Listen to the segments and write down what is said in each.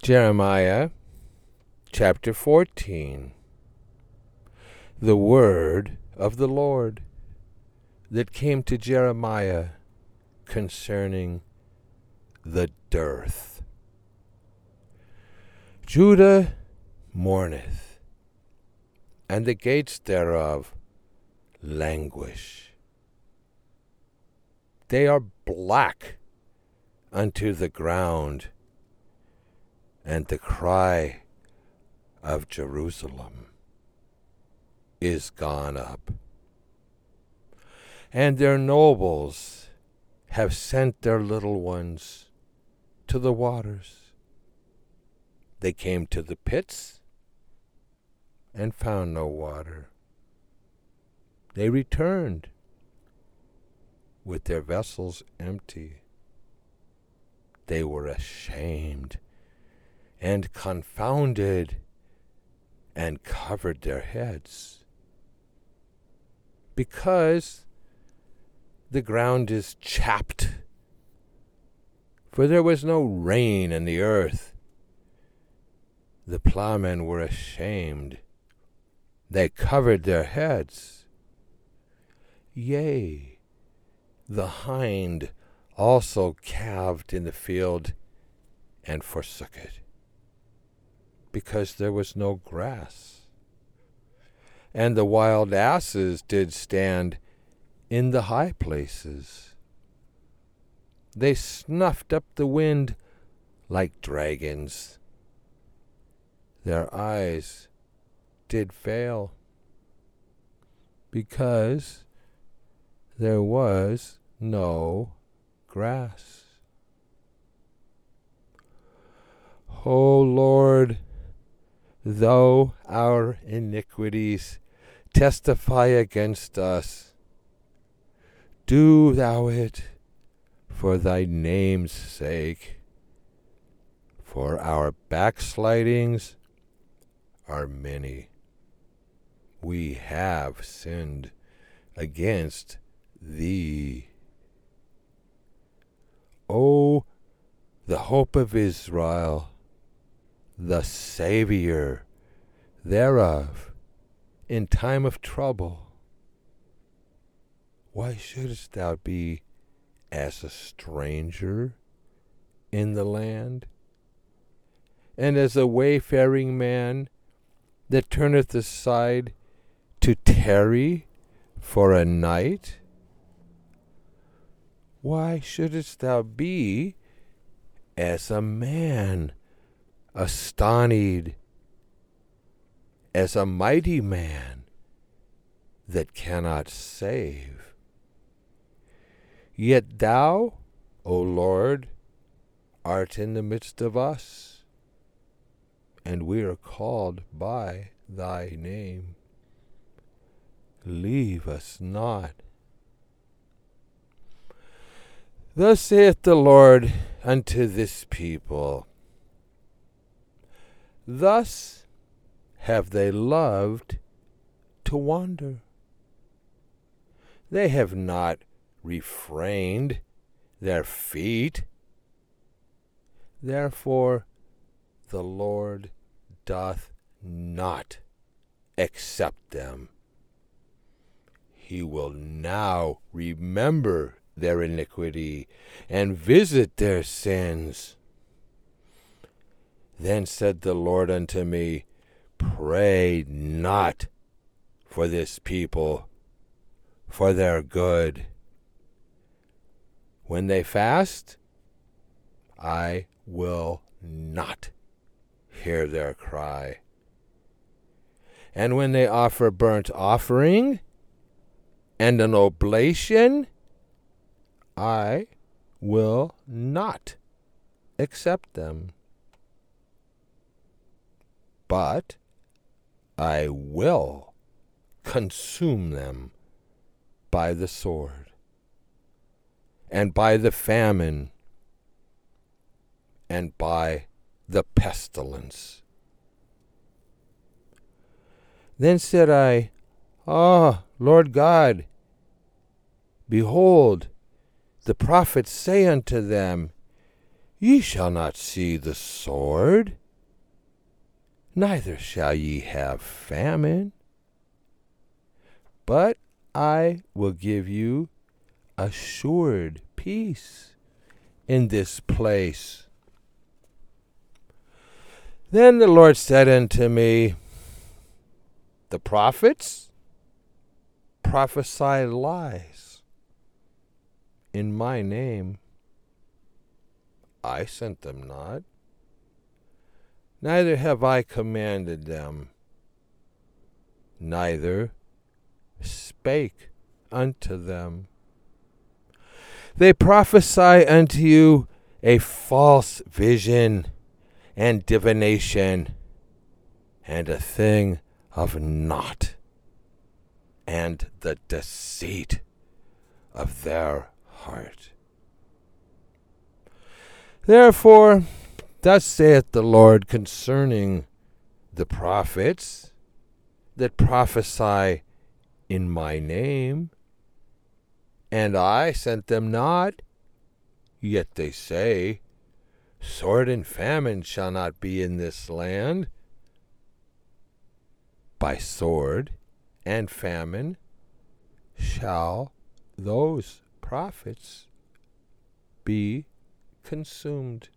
Jeremiah chapter 14. The word of the Lord that came to Jeremiah concerning the dearth. Judah mourneth, and the gates thereof languish. They are black unto the ground, and the cry of Jerusalem is gone up. And their nobles have sent their little ones to the waters. They came to the pits and found no water. They returned with their vessels empty. They were ashamed and confounded, and covered their heads, because the ground is chapped, for there was no rain in the earth. The plowmen were ashamed. They covered their heads. Yea, the hind also calved in the field and forsook it, because there was no grass. And the wild asses did stand in the high places. They snuffed up the wind like dragons. Their eyes did fail, because there was no grass. O Lord, though our iniquities testify against us, do thou it for thy name's sake. For our backslidings are many. We have sinned against thee. O, the hope of Israel, the Savior thereof in time of trouble. Why shouldest thou be as a stranger in the land, and as a wayfaring man that turneth aside to tarry for a night? Why shouldest thou be as a man astonied, as a mighty man that cannot save? Yet thou, O Lord, art in the midst of us, and we are called by thy name. Leave us not. Thus saith the Lord unto this people, thus have they loved to wander. They have not refrained their feet. Therefore the Lord doth not accept them. He will now remember their iniquity and visit their sins. Then said the Lord unto me, pray not for this people, for their good. When they fast, I will not hear their cry. And when they offer burnt offering and an oblation, I will not accept them. But I will consume them by the sword, and by the famine, and by the pestilence. Then said I, Ah, Lord God, behold, the prophets say unto them, Ye shall not see the sword, neither shall ye have famine, but I will give you assured peace in this place. Then the Lord said unto me, the prophets prophesy lies in my name. I sent them not, neither have I commanded them, neither spake unto them. They prophesy unto you a false vision and divination, and a thing of naught, and the deceit of their heart. Therefore, thus saith the Lord concerning the prophets that prophesy in my name, and I sent them not, yet they say, sword and famine shall not be in this land. By sword and famine shall those prophets be consumed.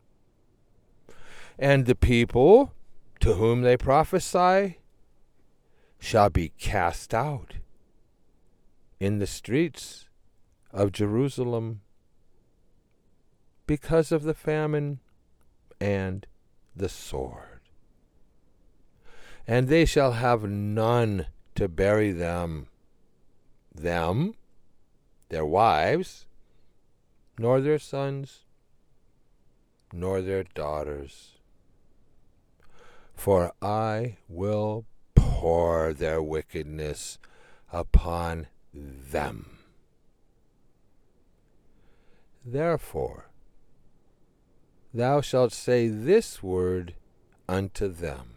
And the people to whom they prophesy shall be cast out in the streets of Jerusalem because of the famine and the sword. And they shall have none to bury them, their wives, nor their sons, nor their daughters. For I will pour their wickedness upon them. Therefore, thou shalt say this word unto them.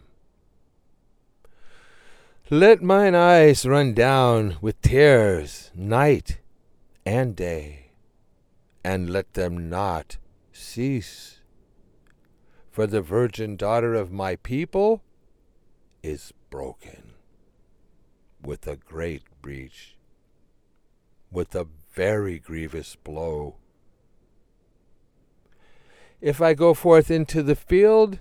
Let mine eyes run down with tears night and day, and let them not cease. For the virgin daughter of my people is broken with a great breach, with a very grievous blow. If I go forth into the field,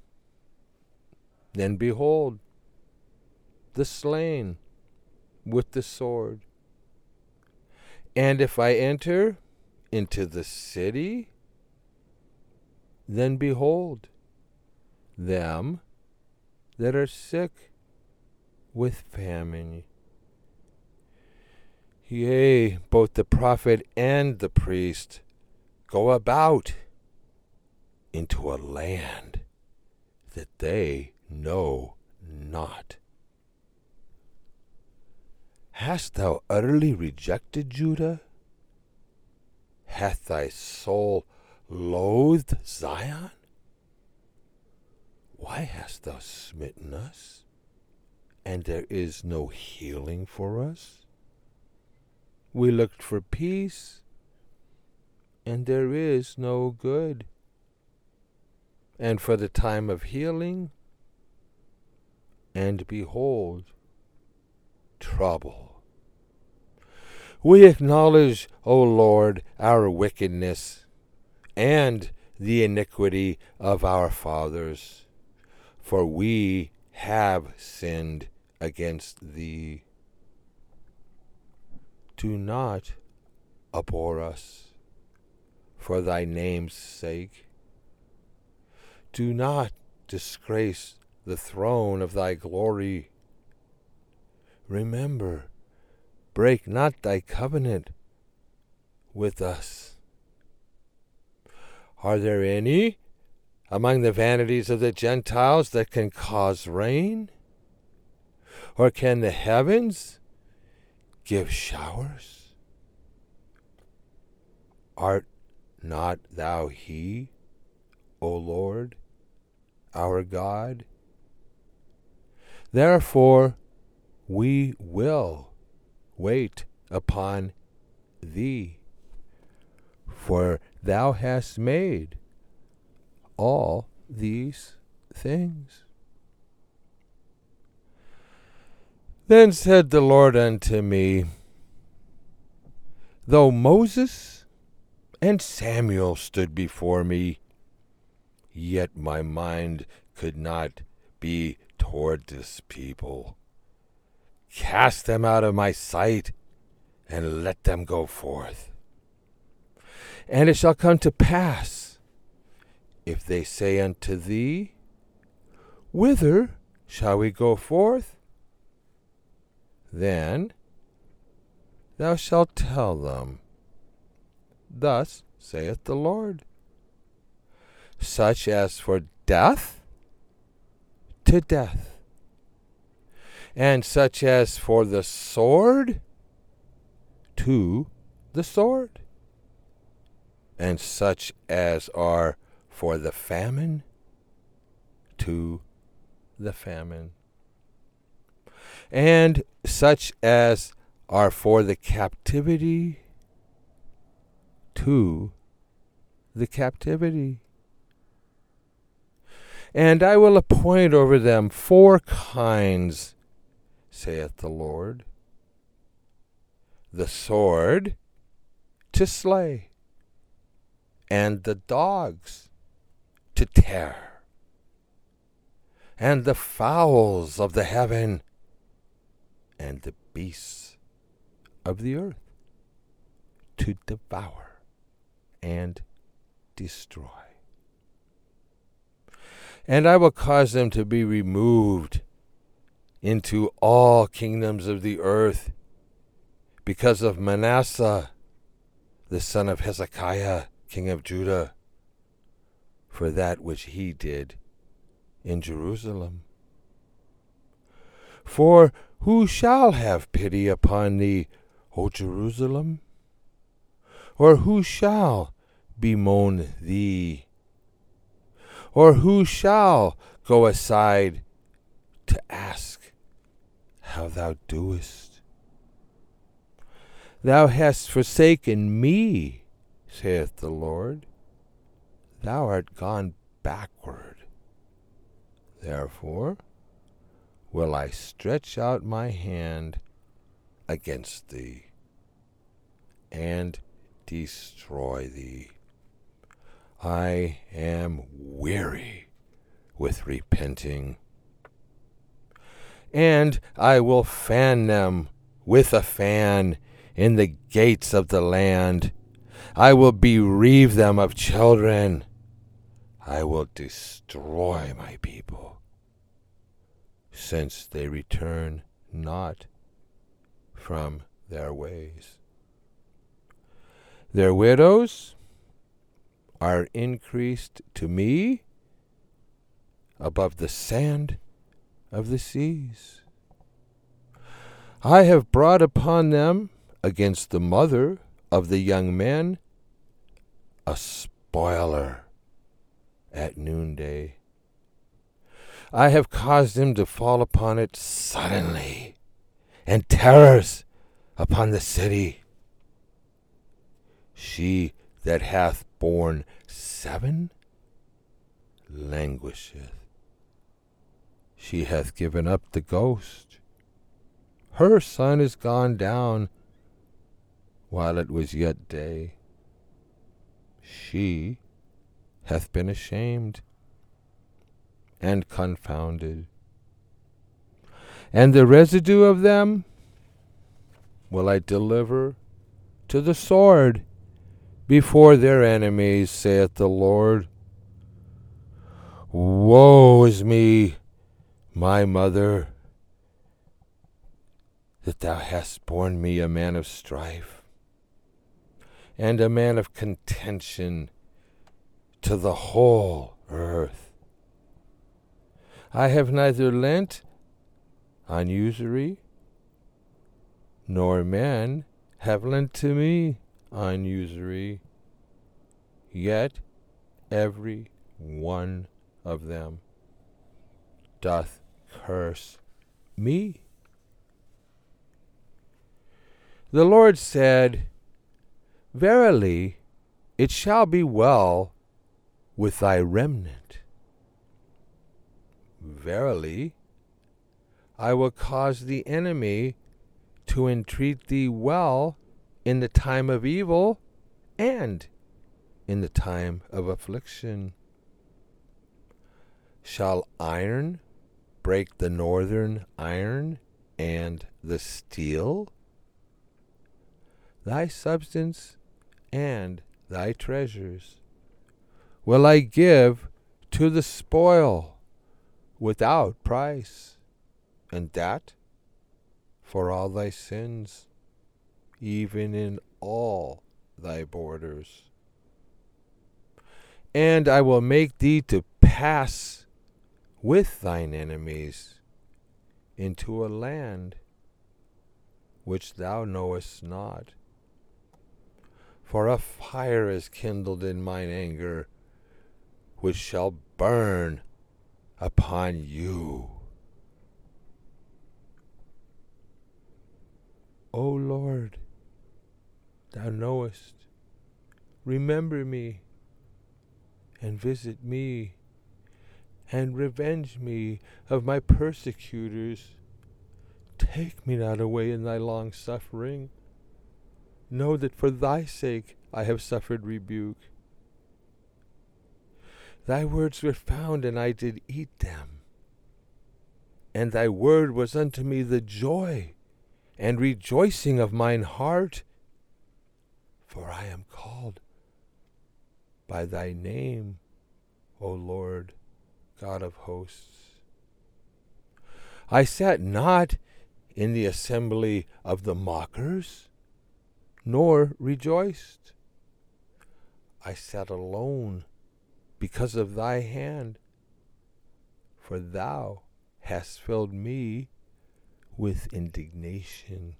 then behold, the slain with the sword. And if I enter into the city, then behold, them that are sick with famine. Yea, both the prophet and the priest go about into a land that they know not. Hast thou utterly rejected Judah? Hath thy soul loathed Zion? Why hast thou smitten us, and there is no healing for us? We looked for peace, and there is no good, and for the time of healing, and behold, trouble. We acknowledge, O Lord, our wickedness and the iniquity of our fathers, for we have sinned against thee. Do not abhor us for thy name's sake. Do not disgrace the throne of thy glory. Remember, break not thy covenant with us. Are there any among the vanities of the Gentiles that can cause rain? Or can the heavens give showers? Art not thou he, O Lord, our God? Therefore we will wait upon thee, for thou hast made all these things. Then said the Lord unto me, Though Moses and Samuel stood before me, yet my mind could not be toward this people. Cast them out of my sight, and let them go forth. And it shall come to pass, if they say unto thee, Whither shall we go forth? Then thou shalt tell them, Thus saith the Lord, such as for death, to death, and such as for the sword, to the sword, and such as are for the famine, to the famine, and such as are for the captivity, to the captivity. And I will appoint over them 4 kinds, saith the Lord: the sword to slay, and the dogs to tear, and the fowls of the heaven, and the beasts of the earth to devour and destroy. And I will cause them to be removed into all kingdoms of the earth because of Manasseh, the son of Hezekiah, king of Judah, for that which he did in Jerusalem. For who shall have pity upon thee, O Jerusalem? Or who shall bemoan thee? Or who shall go aside to ask how thou doest? Thou hast forsaken me, saith the Lord. Thou art gone backward. Therefore will I stretch out my hand against thee, and destroy thee. I am weary with repenting. And I will fan them with a fan in the gates of the land. I will bereave them of children. I will destroy my people, since they return not from their ways. Their widows are increased to me above the sand of the seas. I have brought upon them against the mother of the young men a spoiler at noonday. I have caused him to fall upon it suddenly, and terrors upon the city. She that hath borne 7 languisheth. She hath given up the ghost. Her sun is gone down while it was yet day. She hath been ashamed and confounded. And the residue of them will I deliver to the sword before their enemies, saith the Lord. Woe is me, my mother, that thou hast borne me a man of strife, and a man of contention to the whole earth. I have neither lent on usury, nor men have lent to me on usury, yet every one of them doth curse me. The Lord said, Verily, it shall be well with thy remnant. Verily, I will cause the enemy to entreat thee well in the time of evil and in the time of affliction. Shall iron break the northern iron and the steel? Thy substance and thy treasures will I give to the spoil without price, and that for all thy sins, even in all thy borders. And I will make thee to pass with thine enemies into a land which thou knowest not. For a fire is kindled in mine anger, which shall burn upon you. O Lord, thou knowest, remember me, and visit me, and revenge me of my persecutors. Take me not away in thy long suffering. Know that for thy sake I have suffered rebuke. Thy words were found, and I did eat them. And thy word was unto me the joy and rejoicing of mine heart. For I am called by thy name, O Lord, God of hosts. I sat not in the assembly of the mockers, nor rejoiced. I sat alone because of thy hand, for thou hast filled me with indignation.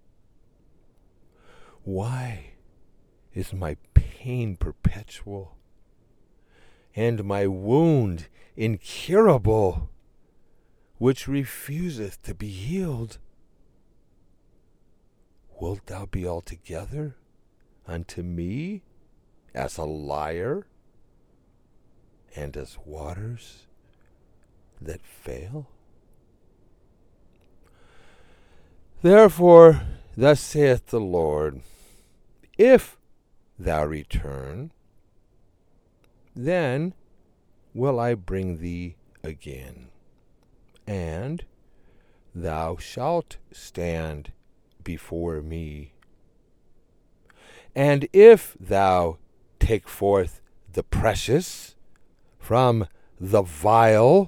Why is my pain perpetual, and my wound incurable, which refuseth to be healed? Wilt thou be altogether unto me as a liar, and as waters that fail? Therefore, thus saith the Lord, if thou return, then will I bring thee again, and thou shalt stand before me. And if thou take forth the precious from the vile,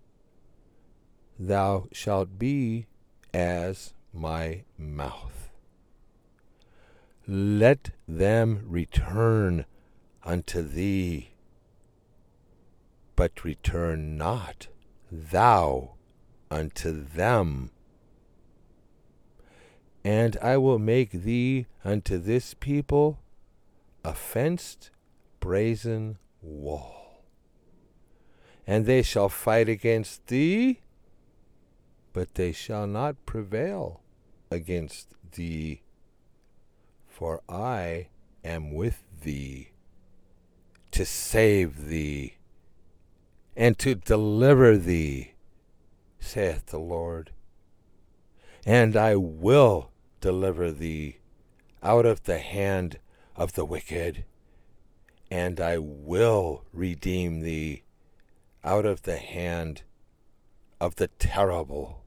thou shalt be as my mouth. Let them return unto thee, but return not thou unto them. And I will make thee unto this people a fenced brazen wall. And they shall fight against thee, but they shall not prevail against thee. For I am with thee, to save thee, and to deliver thee, saith the Lord. And I will deliver thee out of the hand of the wicked, and I will redeem thee out of the hand of the terrible.